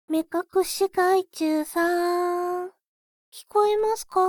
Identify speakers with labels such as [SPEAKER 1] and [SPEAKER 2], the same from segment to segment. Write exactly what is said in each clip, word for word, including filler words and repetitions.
[SPEAKER 1] 目隠し害虫さん、聞こえますか？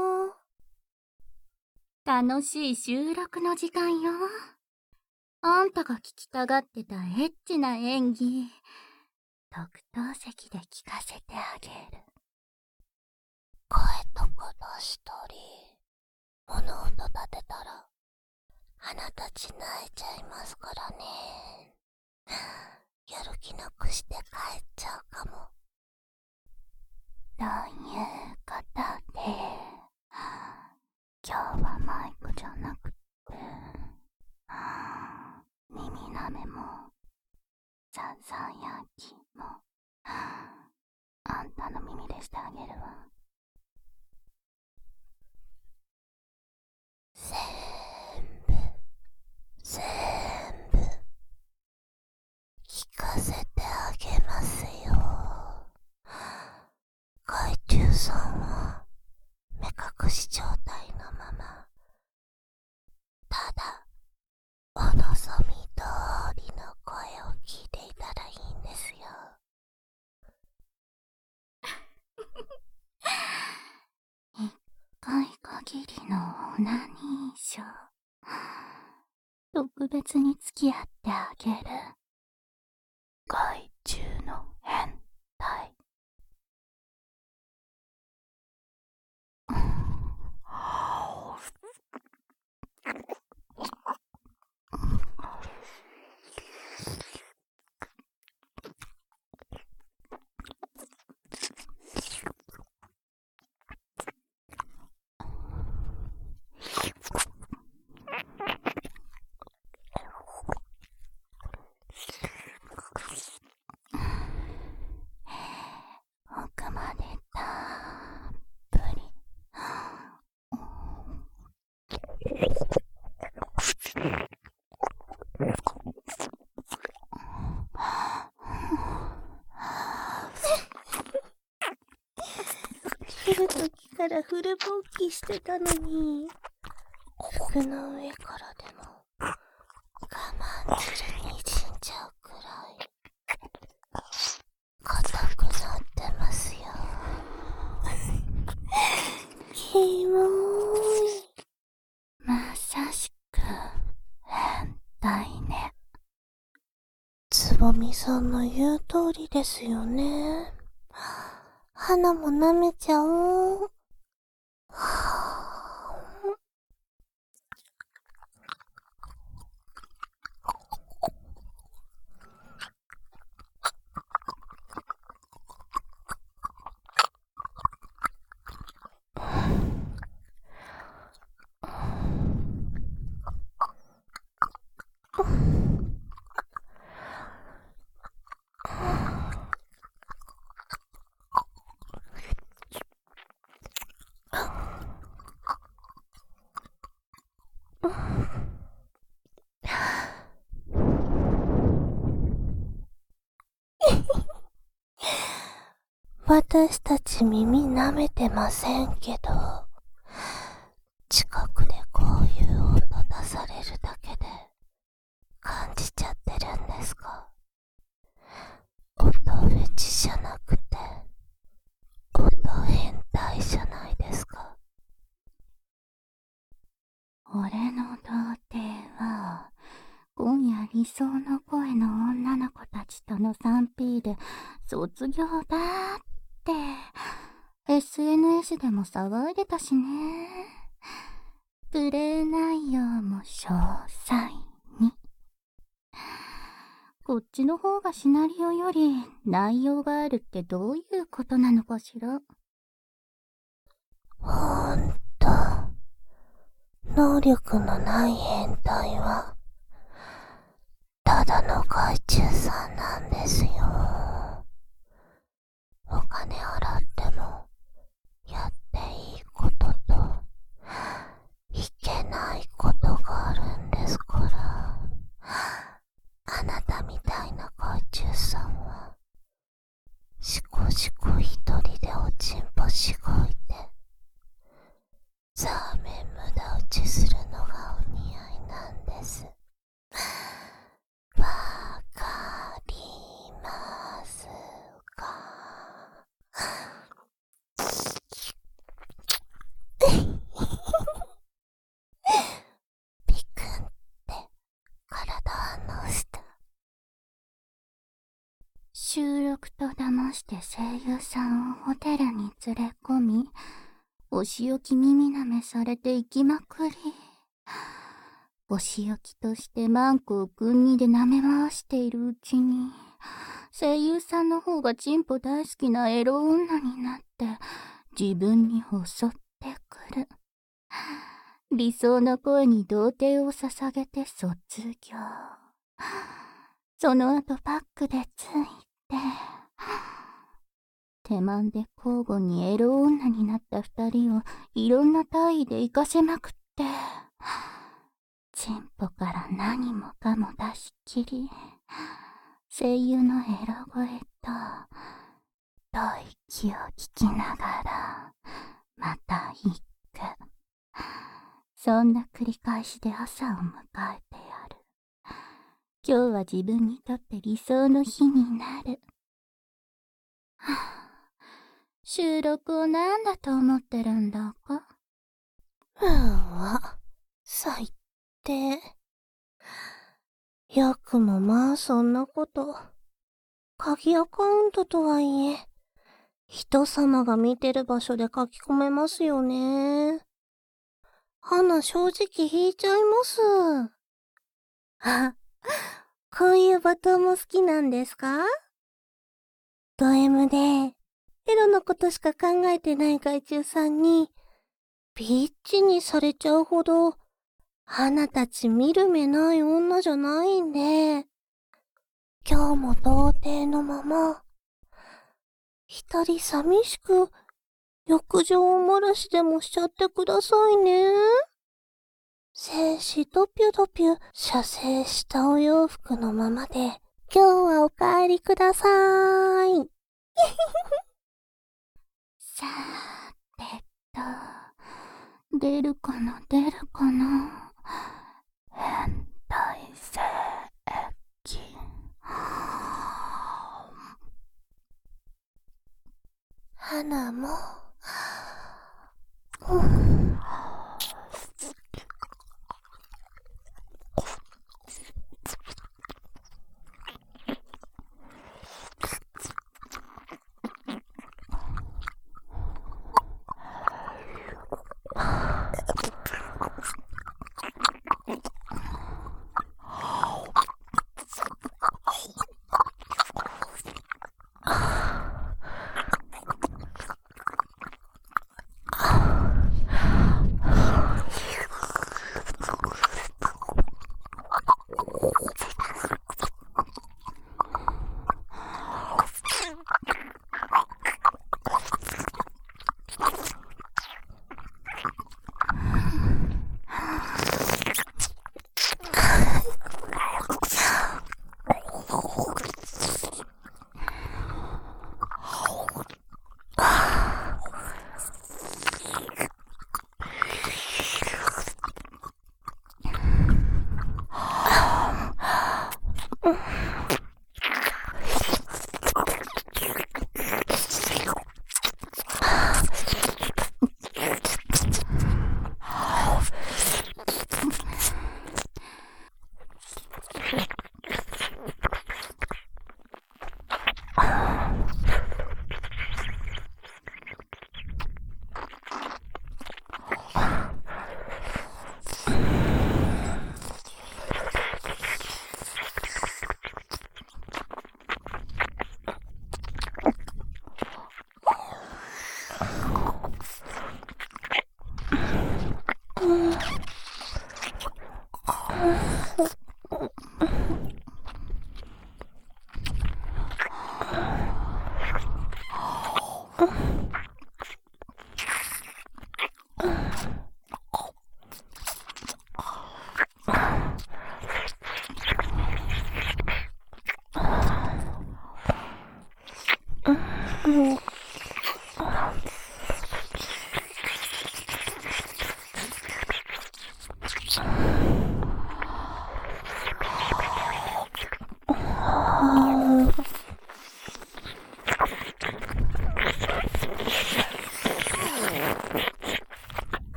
[SPEAKER 2] 楽しい収録の時間よ。あんたが聞きたがってたエッチな演技、特等席で聞かせてあげる。
[SPEAKER 1] 声とか出したり、物音立てたら、あなたち泣いちゃいますからね。やる気なくして帰っちゃうかも。
[SPEAKER 2] ということで、今日はマイクじゃなくて、耳なめも、ささやきも、あんたの耳でしてあげるわ。
[SPEAKER 1] 全部、全部、聞かせてあげますよ。害虫さんは、目隠し状態のまま、ただ、お望み通りの声を聞いていたらいいんですよ。
[SPEAKER 2] 一回限りのオナニーショー。特別に付き合ってあげる。
[SPEAKER 1] 害虫の変態。
[SPEAKER 2] 奥までたっぷり。
[SPEAKER 1] 来るときからフル勃起してたのに、服の上からでも我慢汁にじんじゃうくらい硬くなってますよ。キモーい。
[SPEAKER 2] まさしく変態ね。
[SPEAKER 1] つぼみさんの言う通りですよね。鼻も舐めちゃおう。はぁ。私たち耳舐めてませんけど、近くでこういう音出されるだけで感じちゃってるんですか？音フェチじゃなくて音変態じゃないですか？
[SPEAKER 2] 俺の童貞は、今夜理想の声の女の子たちとの スリーピー で卒業だって、エスエヌエス でも騒いでたしね。プレイ内容も詳細に。こっちの方がシナリオより内容があるってどういうことなのかしら。
[SPEAKER 1] ほんと、能力のない変態は、ただの害虫さんなんですよ。お金払っても、やっていいことと、いけないことがあるんですから。あなたみたいな害虫さんは、しこしこ一人でおちんぽしごいて、ザーメン無駄打ちするのがお似合いなんです。わか
[SPEAKER 2] 収録と騙して声優さんをホテルに連れ込み、お仕置き耳舐めされていきまくり。お仕置きとしてマンコを軍にで舐め回しているうちに、声優さんの方がチンポ大好きなエロ女になって自分に襲ってくる。理想の声に童貞を捧げて卒業。その後パックでついて、手間で交互にエロ女になった二人をいろんな体位で活かせまくって、チンポから何もかも出し切り、声優のエロ声と吐息を聞きながらまた行く。そんな繰り返しで朝を迎えてやる。今日は自分にとって理想の日になる。はあ、収録を何だと思ってるんだか。
[SPEAKER 1] うわ、最低。よくもまあそんなこと。鍵アカウントとはいえ、人様が見てる場所で書き込めますよね。花正直引いちゃいます。あ、こういうバトンも好きなんですか？ド M で、エロのことしか考えてない害虫さんに、ビッチにされちゃうほど、花たち見る目ない女じゃないんで、今日も童貞のまま、一人寂しく、浴場漏らしでもしちゃってくださいね。精子ドピュドピュ射精したお洋服のままで、今日はお帰りくださーい。
[SPEAKER 2] さーてと、出るかな出るかな。変態性液。
[SPEAKER 1] 花も、うん、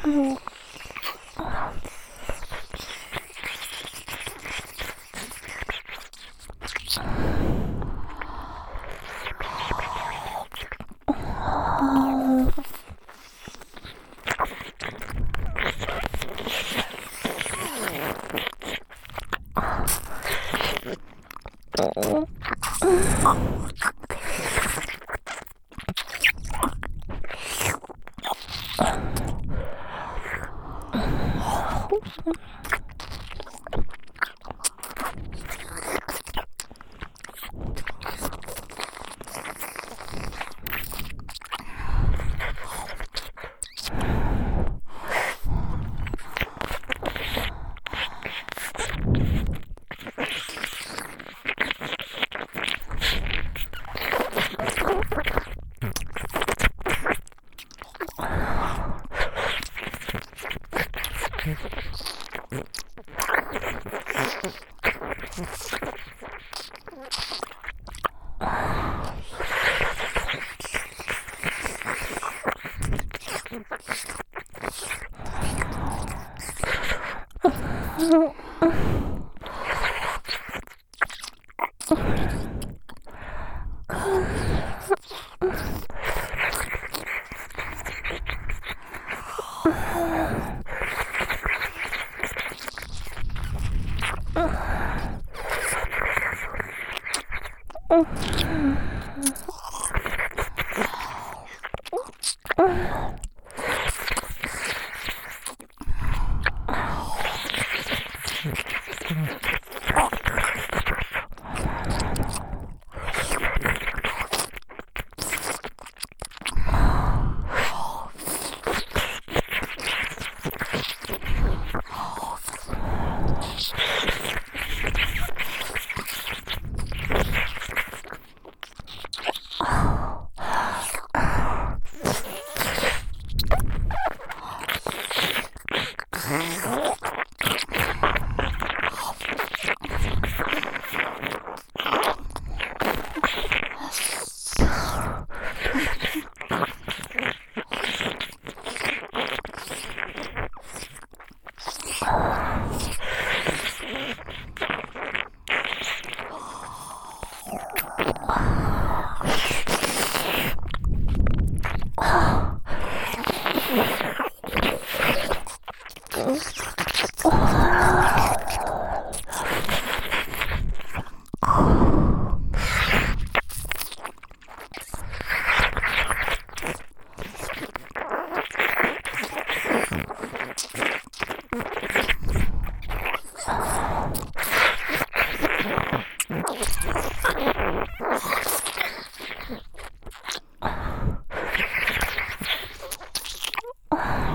[SPEAKER 1] あ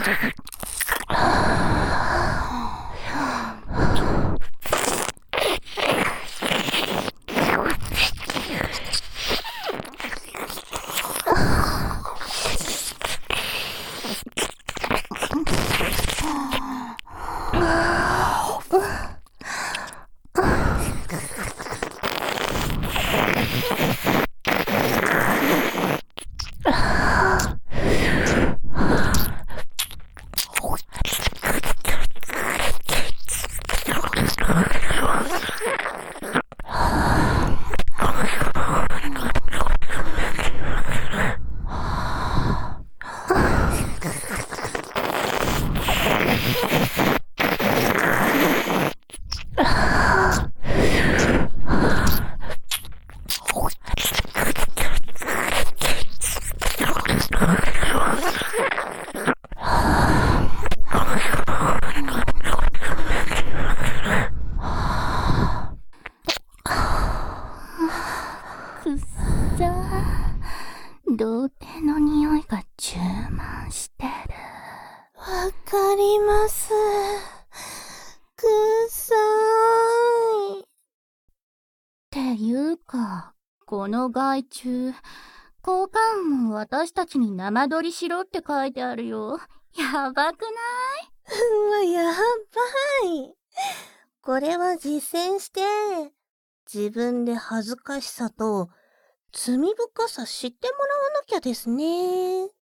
[SPEAKER 2] くっさー、童貞の匂いが充満してる。
[SPEAKER 1] わかります。くっさーい。
[SPEAKER 2] っていうか、この害虫、効果音も私たちに生撮りしろって書いてあるよ。やばくない？
[SPEAKER 1] うわ、やばい。これは実践して、自分で恥ずかしさと罪深さ知ってもらわなきゃですね。